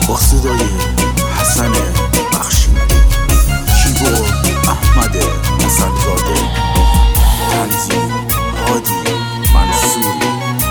با صدای حسن بخشیدی، کیبورد احمد حسن‌زاده، تنظیم هادی منصوری.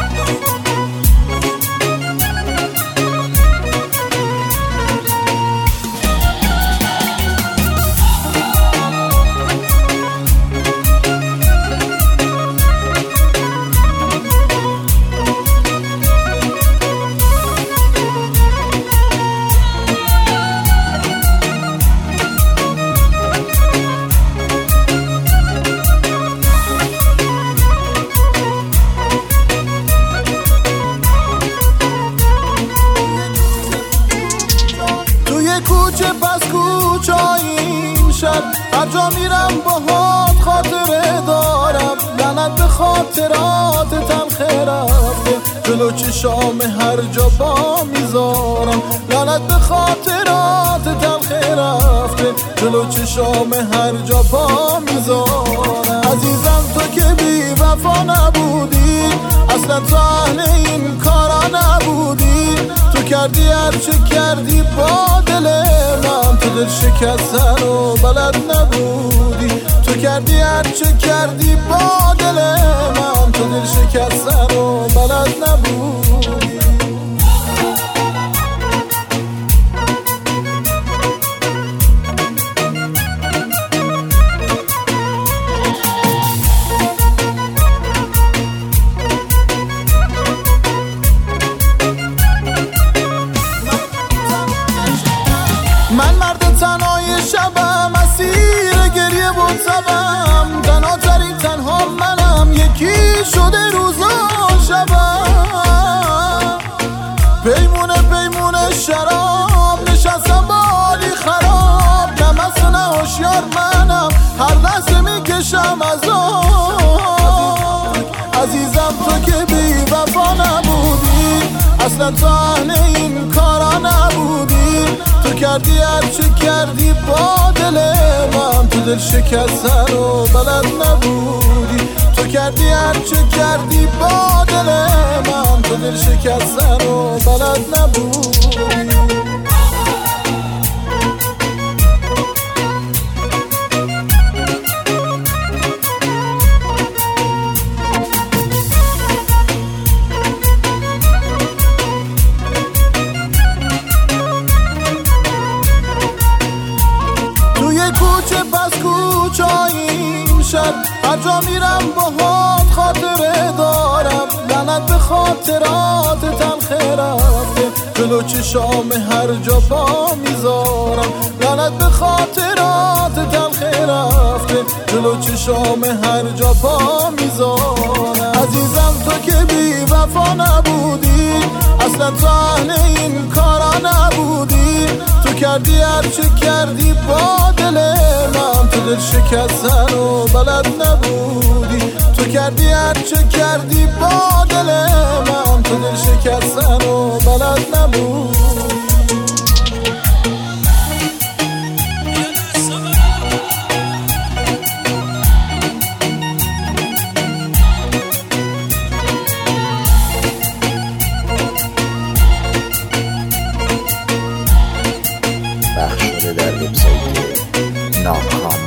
کوچه پس کوچای این شب هر جا میرم باهات خاطره دارم، لعنت به خاطرات تلخ رفته جلو چشام هر جا پا میذارم، لعنت به خاطرات تلخ رفته جلو چشام هر جا پا میذارم. عزیزم تو که بی وفا نبودی، اصلا تو اهل این کارا نبودی، تو کردی هر چه کردی با دل من، تو دل شکستن و بلد نبودی، تو کردی هر چه کردی با دل من، تو دل شکستن و بلد نبودی. من مرد تنهای شبم، اسیر گریه و تبم، تنهاترین تنها منم، یکی شده روزا شبم، پیمونه شراب نشستم بالی خراب، نمست و نه هوشیار منم، هر لحظه میکشم عذاب. عزیزم تو که بی وفا نبودی، اصلا تو اهل این کارا نبودی، تو کردی هر چه کردی با دل من، تو دل شکستن و بلد نبودی، تو کردی هر چه کردی با دل من، تو دل شکستن و بلد نبودی. کوچه پس کوچای این شب هر جا میرم باهات خاطره دارم، لعنت به خاطرات تلخ رفته جلو چشام هر جا پا میذارم، لعنت به خاطرات تلخ رفته جلو چشام هر جا پا میذارم. عزیزم تو که بی وفا نبودی، اصلا تو اهل این کارا نبودی، تو کردی هر چه کردی با دل من، تو دل شکستن و بلد نبودی، تو کردی هر چه کردی با دل من، تو دل شکستن و بلد نبودی. پخش شده در وبسایت ناکام